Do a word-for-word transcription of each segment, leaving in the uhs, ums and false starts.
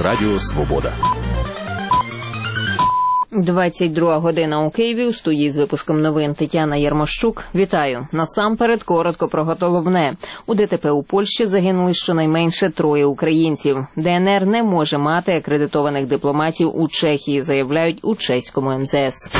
Радіо Свобода. двадцять друга година у Києві. У студії з випуском новин Тетяна Єрмощук. Вітаю. Насамперед, коротко про головне. У ДТП у Польщі загинули щонайменше троє українців. ДНР не може мати акредитованих дипломатів у Чехії, заявляють у чеському ем зе ес.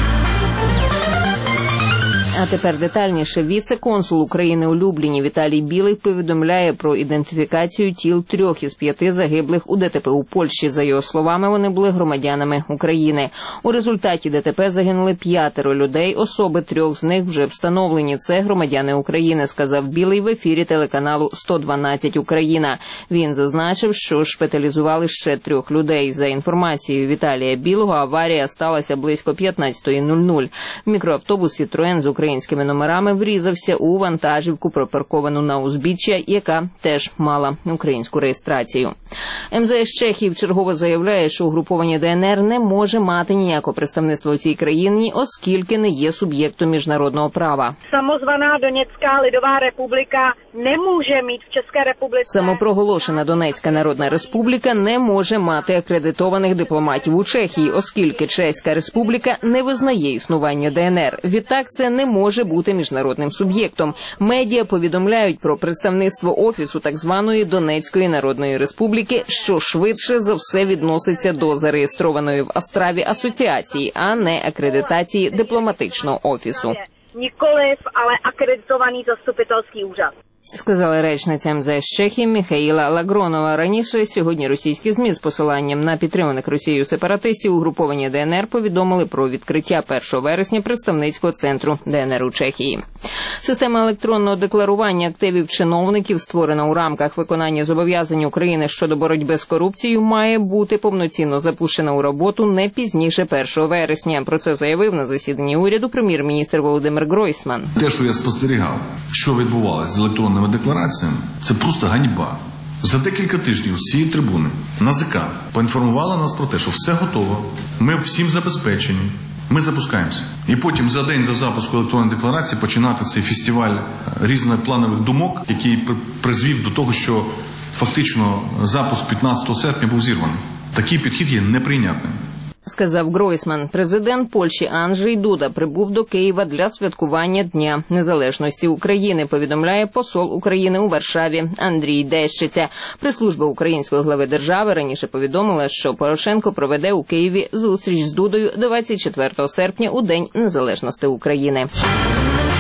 А тепер детальніше. Віце-консул України у Любліні Віталій Білий повідомляє про ідентифікацію тіл трьох із п'яти загиблих у ДТП у Польщі. За його словами, вони були громадянами України. У результаті ДТП загинули п'ятеро людей, особи трьох з них вже встановлені. Це громадяни України, сказав Білий в ефірі телеканалу сто дванадцять Україна. Він зазначив, що шпиталізували ще трьох людей. За інформацією Віталія Білого, аварія сталася близько п'ятнадцятої нуль нуль. Мікроавтобус «Сітроен» з українськими номерами врізався у вантажівку, припарковану на узбіччя, яка теж мала українську реєстрацію. ем зе ес Чехії вчергово заявляє, що угруповання ДНР не може мати ніякого представництва у цій країні, оскільки не є суб'єктом міжнародного права. Самозвана Донецька Лідова Республіка не може мати в Чеській Республіці. Самопроголошена Донецька Народна Республіка не може мати акредитованих дипломатів у Чехії, оскільки Чеська Республіка не визнає існування ДНР. Відтак це не може бути міжнародним суб'єктом. Медіа повідомляють про представництво Офісу так званої Донецької Народної Республіки, що швидше за все відноситься до зареєстрованої в Острові асоціації, а не акредитації дипломатичного офісу. Ніколи, але акредитований заступительський уряд. Сказала речниця ем зе ес Чехії Михаїла Лагронова. Раніше сьогодні російські ЗМІ з посиланням на підтриманих Росією сепаратистів угруповання ДНР повідомили про відкриття першого вересня представницького центру ДНР у Чехії. Система електронного декларування активів чиновників, створена у рамках виконання зобов'язань України щодо боротьби з корупцією, має бути повноцінно запущена у роботу не пізніше першого вересня. Про це заявив на засіданні уряду прем'єр-міністр Володимир Гройсман. Те, що я спостерігав, що відбувалося з електронними деклараціями, це просто ганьба. За декілька тижнів з цієї трибуни НАЗК поінформувала нас про те, що все готово, ми всім забезпечені, ми запускаємося. І потім за день за запуску електронної декларації починати цей фестиваль різнопланових думок, який призвів до того, що фактично запуск п'ятнадцятого серпня був зірваний. Такий підхід є неприйнятним. Сказав Гройсман. Президент Польщі Анджей Дуда прибув до Києва для святкування Дня Незалежності України, повідомляє посол України у Варшаві Андрій Дещиця. Прес-служба української глави держави раніше повідомила, що Порошенко проведе у Києві зустріч з Дудою двадцять четвертого серпня у День Незалежності України.